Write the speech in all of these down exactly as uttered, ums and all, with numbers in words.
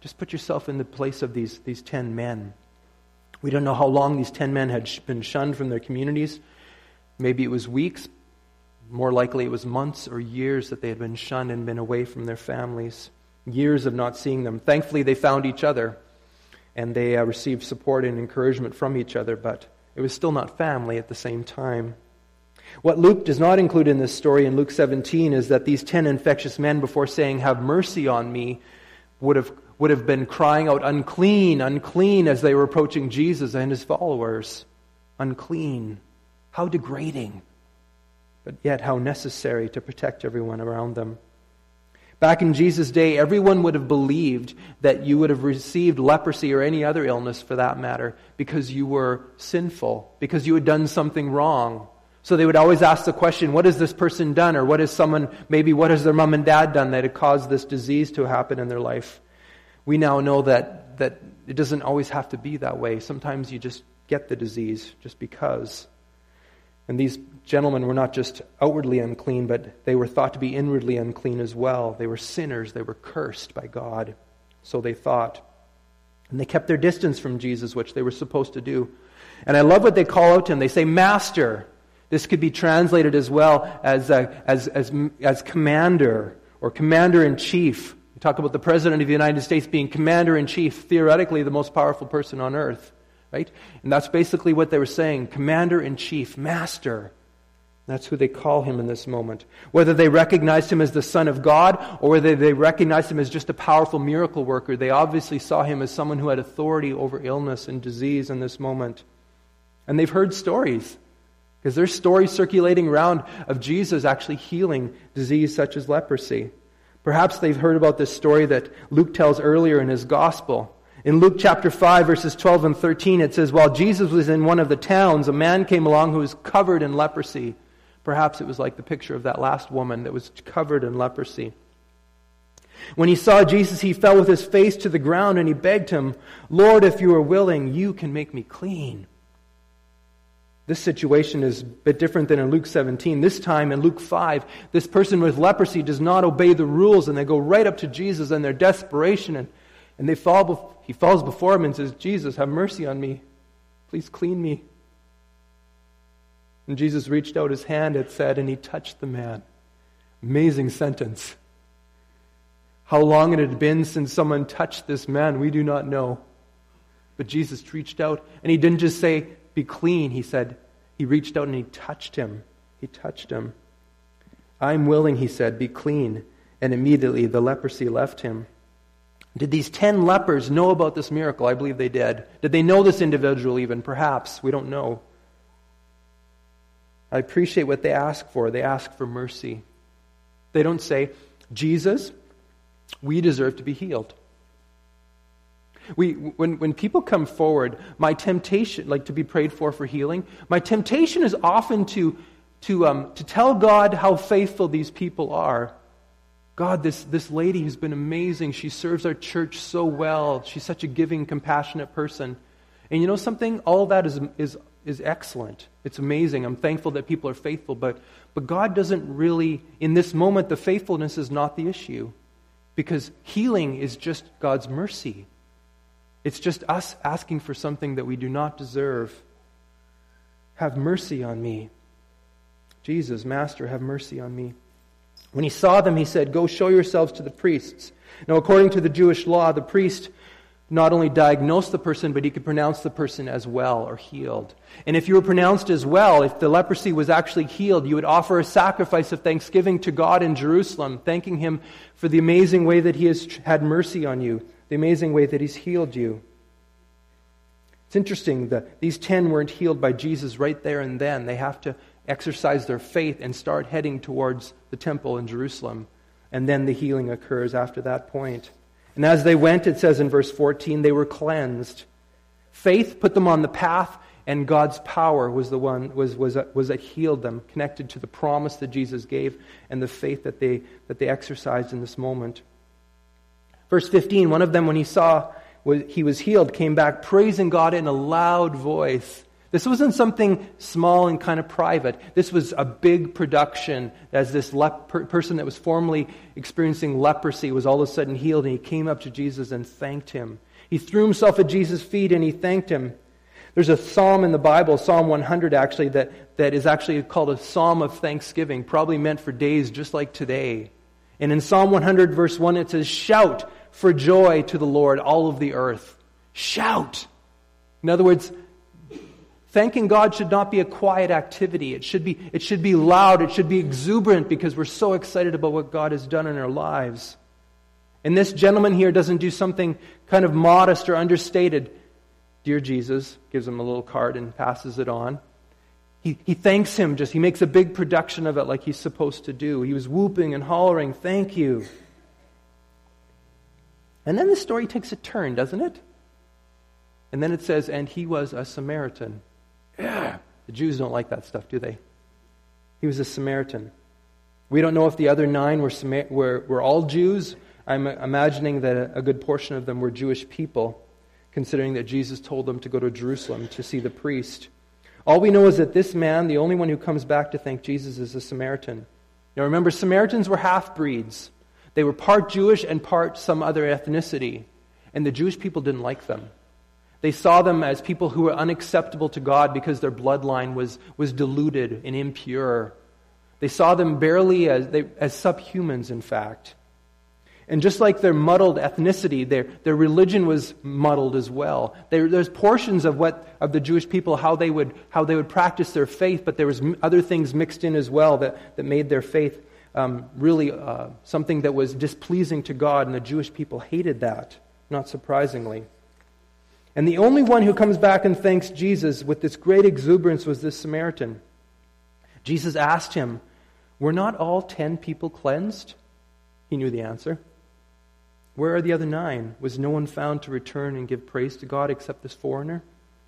Just put yourself in the place of these, these ten men. We don't know how long these ten men had sh- been shunned from their communities. Maybe it was weeks. More likely it was months or years that they had been shunned and been away from their families. Years of not seeing them. Thankfully, they found each other, and they uh, received support and encouragement from each other, but it was still not family at the same time. What Luke does not include in this story in Luke seventeen is that these ten infectious men, before saying, "Have mercy on me," would have would have been crying out, "Unclean, unclean," as they were approaching Jesus and his followers. Unclean. How degrading. But yet how necessary to protect everyone around them. Back in Jesus' day, everyone would have believed that you would have received leprosy or any other illness for that matter because you were sinful, because you had done something wrong. So they would always ask the question, what has this person done? Or what has someone, maybe what has their mom and dad done that had caused this disease to happen in their life? We now know that, that it doesn't always have to be that way. Sometimes you just get the disease just because. And these gentlemen were not just outwardly unclean, but they were thought to be inwardly unclean as well. They were sinners. They were cursed by God. So they thought. And they kept their distance from Jesus, which they were supposed to do. And I love what they call out to him. They say, "Master." This could be translated as well as, uh, as, as, as commander or commander-in-chief. We talk about the President of the United States being commander-in-chief, theoretically the most powerful person on earth. Right? And that's basically what they were saying. Commander-in-chief, master. That's who they call him in this moment. Whether they recognized him as the Son of God or whether they recognized him as just a powerful miracle worker, they obviously saw him as someone who had authority over illness and disease in this moment. And they've heard stories. Because there's stories circulating around of Jesus actually healing disease such as leprosy. Perhaps they've heard about this story that Luke tells earlier in his gospel. In Luke chapter five, verses twelve and thirteen, it says, "While Jesus was in one of the towns, a man came along who was covered in leprosy." Perhaps it was like the picture of that last woman that was covered in leprosy. When he saw Jesus, he fell with his face to the ground and he begged him, "Lord, if you are willing, you can make me clean." This situation is a bit different than in Luke seventeen. This time in Luke five, this person with leprosy does not obey the rules and they go right up to Jesus in their desperation and, and they fall. He falls before him and says, "Jesus, have mercy on me. Please clean me." And Jesus reached out his hand, it said, and he touched the man. Amazing sentence. How long it had been since someone touched this man, we do not know. But Jesus reached out and he didn't just say, "Be clean." He said, he reached out and he touched him. He touched him. "I'm willing," he said, "be clean." And immediately the leprosy left him. Did these ten lepers know about this miracle? I believe they did. Did they know this individual even? Perhaps. We don't know. I appreciate what they ask for. They ask for mercy. They don't say, "Jesus, we deserve to be healed." We, when, when people come forward, my temptation, like to be prayed for for healing, my temptation is often to to um, to tell God how faithful these people are. God, this, this lady who's been amazing, she serves our church so well. She's such a giving, compassionate person. And you know something? All that is is is excellent. It's amazing. I'm thankful that people are faithful, but but God doesn't really, in this moment, the faithfulness is not the issue. Because healing is just God's mercy. It's just us asking for something that we do not deserve. "Have mercy on me." Jesus, "Master, have mercy on me." When he saw them, he said, "Go show yourselves to the priests." Now, according to the Jewish law, the priest not only diagnosed the person, but he could pronounce the person as well or healed. And if you were pronounced as well, if the leprosy was actually healed, you would offer a sacrifice of thanksgiving to God in Jerusalem, thanking him for the amazing way that he has had mercy on you, the amazing way that he's healed you. It's interesting that these ten weren't healed by Jesus right there and then. They have to exercise their faith and start heading towards the temple in Jerusalem. And then the healing occurs after that point. And as they went, it says in verse fourteen, they were cleansed. Faith put them on the path, and God's power was the one was was was that healed them, connected to the promise that Jesus gave and the faith that they that they exercised in this moment. Verse fifteen, one of them, when he saw he was healed, came back praising God in a loud voice. This wasn't something small and kind of private. This was a big production, as this lep- per- person that was formerly experiencing leprosy was all of a sudden healed, and he came up to Jesus and thanked him. He threw himself at Jesus' feet and he thanked him. There's a psalm in the Bible, Psalm one hundred actually, that, that is actually called a psalm of thanksgiving, probably meant for days just like today. And in Psalm one hundred verse one it says, "Shout for joy to the Lord, all of the earth." Shout! In other words, thanking God should not be a quiet activity. It should be, it should be loud. It should be exuberant because we're so excited about what God has done in our lives. And this gentleman here doesn't do something kind of modest or understated. "Dear Jesus," gives him a little card and passes it on. He, he thanks him, just he makes a big production of it like he's supposed to do. He was whooping and hollering, "Thank you." And then the story takes a turn, doesn't it? And then it says, "And he was a Samaritan." Yeah. The Jews don't like that stuff, do they? He was a Samaritan. We don't know if the other nine were Samar- were, were all Jews. I'm imagining that a good portion of them were Jewish people, considering that Jesus told them to go to Jerusalem to see the priest. All we know is that this man, the only one who comes back to thank Jesus, is a Samaritan. Now remember, Samaritans were half-breeds. They were part Jewish and part some other ethnicity. And the Jewish people didn't like them. They saw them as people who were unacceptable to God because their bloodline was, was diluted and impure. They saw them barely as, they, as subhumans, in fact. And just like their muddled ethnicity, their, their religion was muddled as well. There, there's portions of what of the Jewish people, how they would how they would practice their faith, but there was other things mixed in as well that, that made their faith um, really uh, something that was displeasing to God, and the Jewish people hated that, not surprisingly. And the only one who comes back and thanks Jesus with this great exuberance was this Samaritan. Jesus asked him, "Were not all ten people cleansed?" He knew the answer. "Where are the other nine? Was no one found to return and give praise to God except this foreigner?"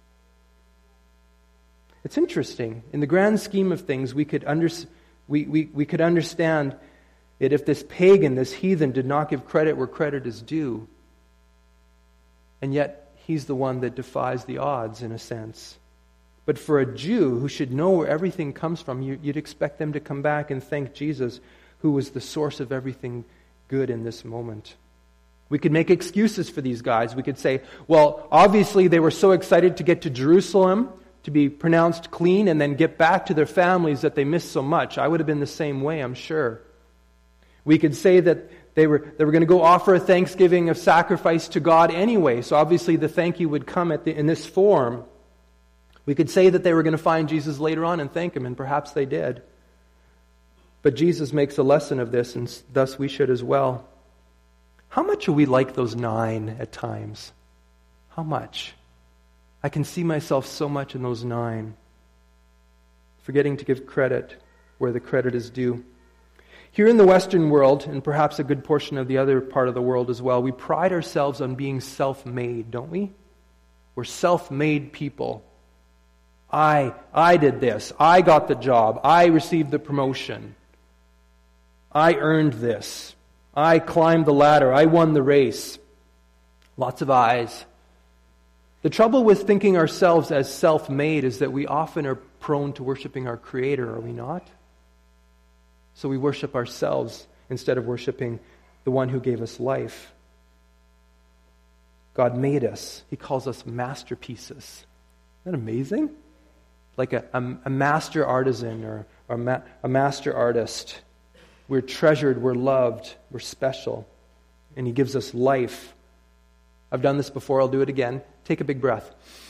It's interesting. In the grand scheme of things, we could, under, we, we, we could understand that if this pagan, this heathen, did not give credit where credit is due, and yet he's the one that defies the odds, in a sense. But for a Jew who should know where everything comes from, you, you'd expect them to come back and thank Jesus, who was the source of everything good in this moment. We could make excuses for these guys. We could say, well, obviously they were so excited to get to Jerusalem, to be pronounced clean, and then get back to their families that they missed so much. I would have been the same way, I'm sure. We could say that they were they were going to go offer a thanksgiving of sacrifice to God anyway, so obviously the thank you would come at the, in this form. We could say that they were going to find Jesus later on and thank him, and perhaps they did. But Jesus makes a lesson of this, and thus we should as well. How much are we like those nine at times? How much? I can see myself so much in those nine, forgetting to give credit where the credit is due. Here in the Western world, and perhaps a good portion of the other part of the world as well, we pride ourselves on being self-made, don't we? We're self-made people. I, I did this. I got the job. I received the promotion. I earned this. I climbed the ladder. I won the race. Lots of I's. The trouble with thinking ourselves as self-made is that we often are prone to worshiping our Creator, are we not? So we worship ourselves instead of worshiping the one who gave us life. God made us. He calls us masterpieces. Isn't that amazing? Like a, a, a master artisan or, or a, ma, a master artist. We're treasured, we're loved, we're special. And He gives us life. I've done this before, I'll do it again. Take a big breath.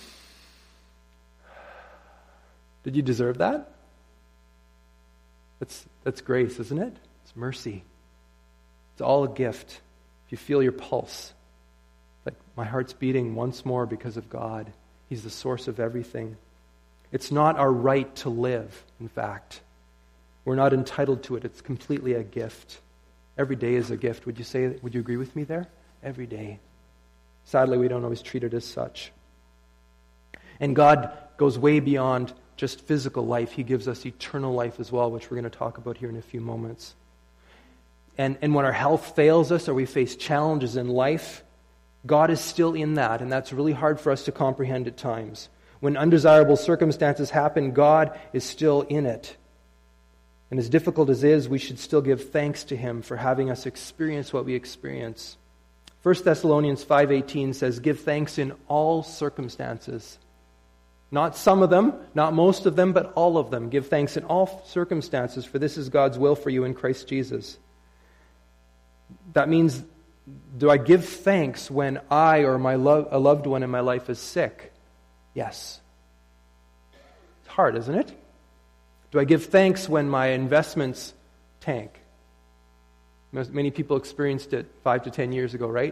Did you deserve that? That's, that's grace, isn't it? It's mercy. It's all a gift. If you feel your pulse, like my heart's beating once more because of God. He's the source of everything. It's not our right to live, in fact. We're not entitled to it. It's completely a gift. Every day is a gift. Would you say, would you agree with me there? Every day. Sadly, we don't always treat it as such. And God goes way beyond just physical life. He gives us eternal life as well, which we're going to talk about here in a few moments. And, and when our health fails us or we face challenges in life, God is still in that, and that's really hard for us to comprehend at times. When undesirable circumstances happen, God is still in it. And as difficult as it is, we should still give thanks to Him for having us experience what we experience. First Thessalonians five eighteen says, give thanks in all circumstances. Not some of them, not most of them, but all of them. Give thanks in all circumstances, for this is God's will for you in Christ Jesus. That means, do I give thanks when I or my lo- a loved one in my life is sick? Yes. It's hard, isn't it? Do I give thanks when my investments tank? Many people experienced it five to ten years ago, right?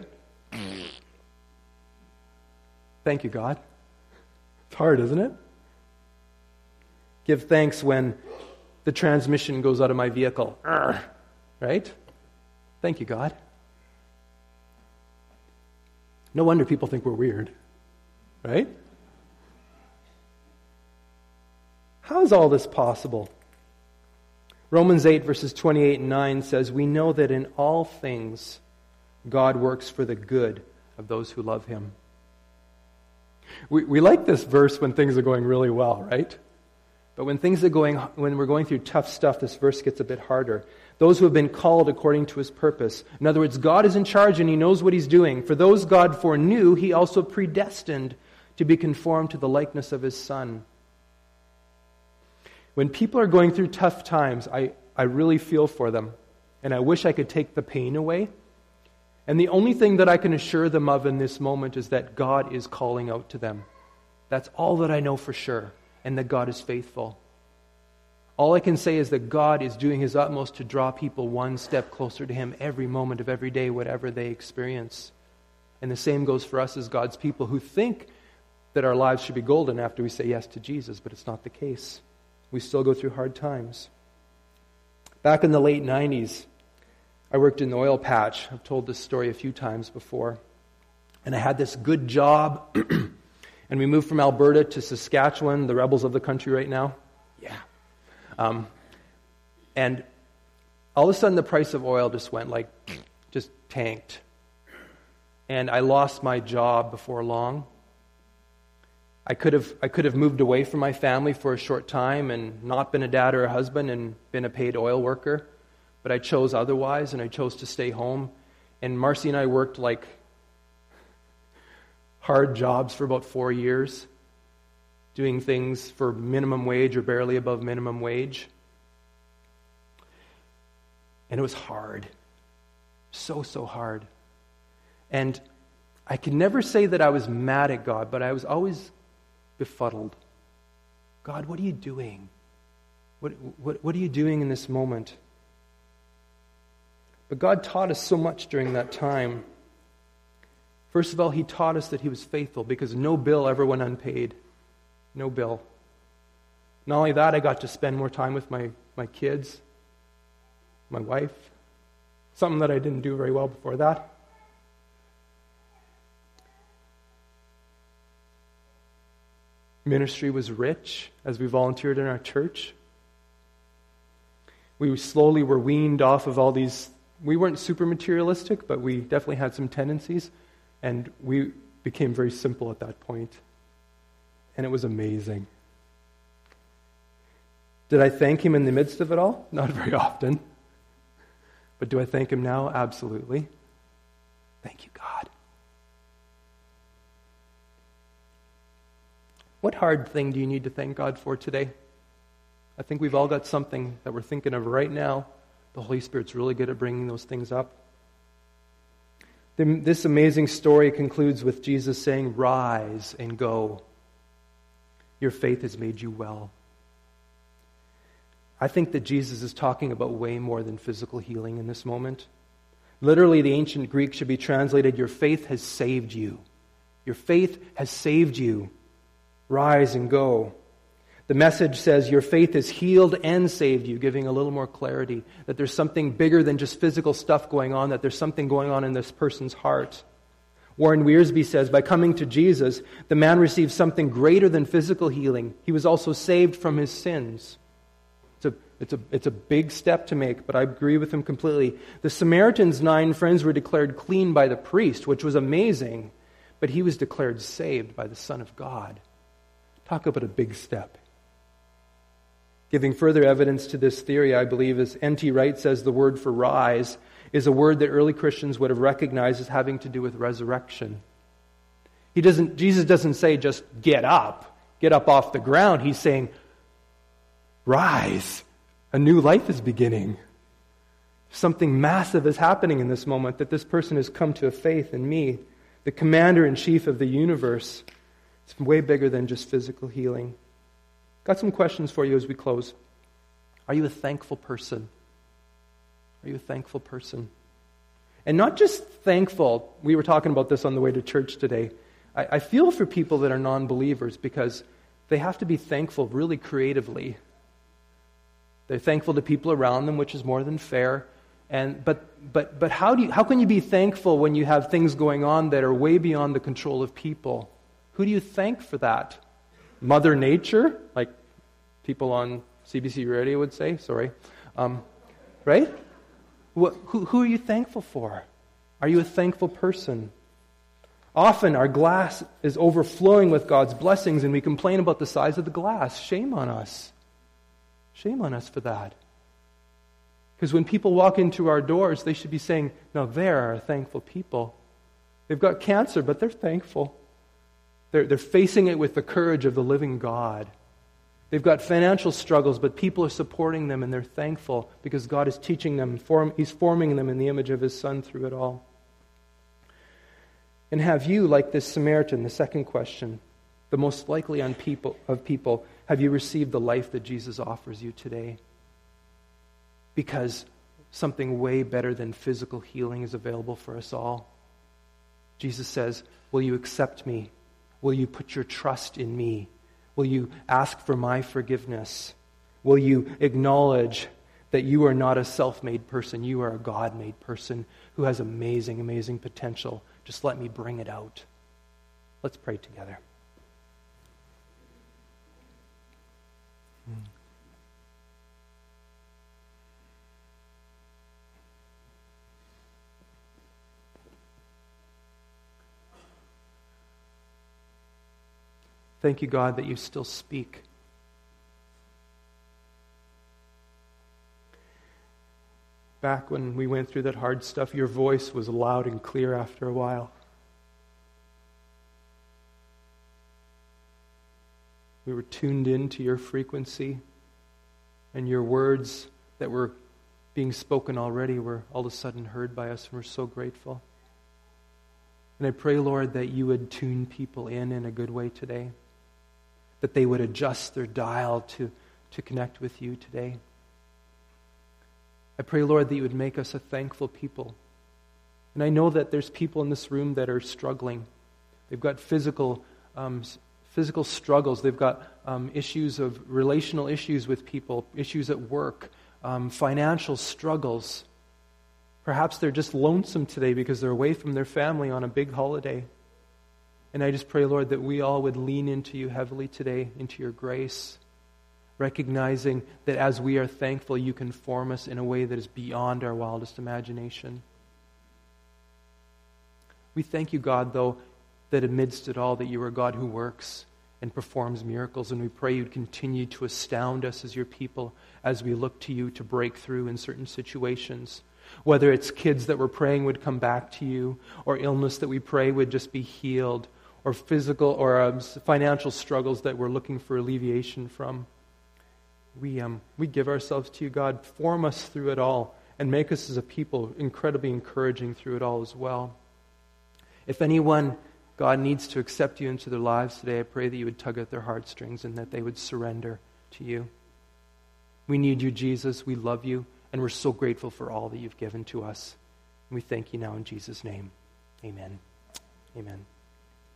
Thank you, God. It's hard, isn't it? Give thanks when the transmission goes out of my vehicle. Right? Thank you, God. No wonder people think we're weird. Right? How is all this possible? Romans eight verses twenty-eight and nine says, we know that in all things God works for the good of those who love Him. We, we like this verse when things are going really well, right? But when things are going, when we're going through tough stuff, this verse gets a bit harder. Those who have been called according to His purpose. In other words, God is in charge and He knows what He's doing. For those God foreknew, He also predestined to be conformed to the likeness of His Son. When people are going through tough times, I, I really feel for them. And I wish I could take the pain away. And the only thing that I can assure them of in this moment is that God is calling out to them. That's all that I know for sure. And that God is faithful. All I can say is that God is doing His utmost to draw people one step closer to Him every moment of every day, whatever they experience. And the same goes for us as God's people who think that our lives should be golden after we say yes to Jesus, but it's not the case. We still go through hard times. Back in the late nineties, I worked in the oil patch. I've told this story a few times before. And I had this good job. And we moved from Alberta to Saskatchewan, the rebels of the country right now. Yeah. Um, and all of a sudden the price of oil just went like, just tanked. And I lost my job before long. I could have I could have moved away from my family for a short time and not been a dad or a husband and been a paid oil worker. But I chose otherwise, and I chose to stay home. And Marcy and I worked like hard jobs for about four years, doing things for minimum wage or barely above minimum wage. And it was hard. So, so hard. And I could never say that I was mad at God, but I was always befuddled. God, what are you doing? What, what, what are you doing in this moment? But God taught us so much during that time. First of all, He taught us that He was faithful because no bill ever went unpaid. No bill. Not only that, I got to spend more time with my, my kids, my wife. Something that I didn't do very well before that. Ministry was rich as we volunteered in our church. We slowly were weaned off of all these. We weren't super materialistic, but we definitely had some tendencies. And we became very simple at that point. And it was amazing. Did I thank Him in the midst of it all? Not very often. But do I thank Him now? Absolutely. Thank you, God. What hard thing do you need to thank God for today? I think we've all got something that we're thinking of right now. The Holy Spirit's really good at bringing those things up. This amazing story concludes with Jesus saying, "Rise and go. Your faith has made you well." I think that Jesus is talking about way more than physical healing in this moment. Literally, the ancient Greek should be translated, "Your faith has saved you." Your faith has saved you. Rise and go. The message says your faith has healed and saved you, giving a little more clarity that there's something bigger than just physical stuff going on, that there's something going on in this person's heart. Warren Wiersbe says, by coming to Jesus, the man received something greater than physical healing. He was also saved from his sins. It's a, it's a, it's a big step to make, but I agree with him completely. The Samaritan's nine friends were declared clean by the priest, which was amazing, but he was declared saved by the Son of God. Talk about a big step. Giving further evidence to this theory, I believe, as N T Wright says, the word for rise is a word that early Christians would have recognized as having to do with resurrection. He doesn't, Jesus doesn't say just get up, get up off the ground. He's saying, rise. A new life is beginning. Something massive is happening in this moment, that this person has come to a faith in me, the commander-in-chief of the universe. It's way bigger than just physical healing. Got some questions for you as we close. Are you a thankful person? Are you a thankful person? And not just thankful. We were talking about this on the way to church today. I, I feel for people that are non-believers because they have to be thankful really creatively. They're thankful to people around them, which is more than fair. And but but but how do you how can you be thankful when you have things going on that are way beyond the control of people? Who do you thank for that? Mother Nature, like people on C B C Radio would say. Sorry, um, right? Who, who are you thankful for? Are you a thankful person? Often our glass is overflowing with God's blessings and we complain about the size of the glass. Shame on us. Shame on us for that. Because when people walk into our doors, they should be saying, no, they are thankful people. They've got cancer, but they're thankful. They're, they're facing it with the courage of the living God. They've got financial struggles, but people are supporting them and they're thankful because God is teaching them. Form, he's forming them in the image of His Son through it all. And have you, like this Samaritan, the second question, the most likely on people, of people, have you received the life that Jesus offers you today? Because something way better than physical healing is available for us all. Jesus says, will you accept me? Will you put your trust in me? Will you ask for my forgiveness? Will you acknowledge that you are not a self-made person, you are a God-made person who has amazing, amazing potential. Just let me bring it out. Let's pray together. Hmm. Thank you, God, that you still speak. Back when we went through that hard stuff, your voice was loud and clear after a while. We were tuned into your frequency, and your words that were being spoken already were all of a sudden heard by us, and we're so grateful. And I pray, Lord, that you would tune people in in a good way today, that they would adjust their dial to, to connect with you today. I pray, Lord, that you would make us a thankful people. And I know that there's people in this room that are struggling. They've got physical um, physical struggles. They've got um, issues of relational issues with people, issues at work, um, financial struggles. Perhaps they're just lonesome today because they're away from their family on a big holiday. And I just pray, Lord, that we all would lean into you heavily today, into your grace, recognizing that as we are thankful, you can form us in a way that is beyond our wildest imagination. We thank you, God, though, that amidst it all, that you are a God who works and performs miracles, and we pray you'd continue to astound us as your people as we look to you to break through in certain situations. Whether it's kids that we're praying would come back to you, or illness that we pray would just be healed, or physical or um, financial struggles that we're looking for alleviation from. We um we give ourselves to you, God. Form us through it all and make us as a people incredibly encouraging through it all as well. If anyone, God, needs to accept you into their lives today, I pray that you would tug at their heartstrings and that they would surrender to you. We need you, Jesus. We love you, and we're so grateful for all that you've given to us. And we thank you now in Jesus' name. Amen. Amen.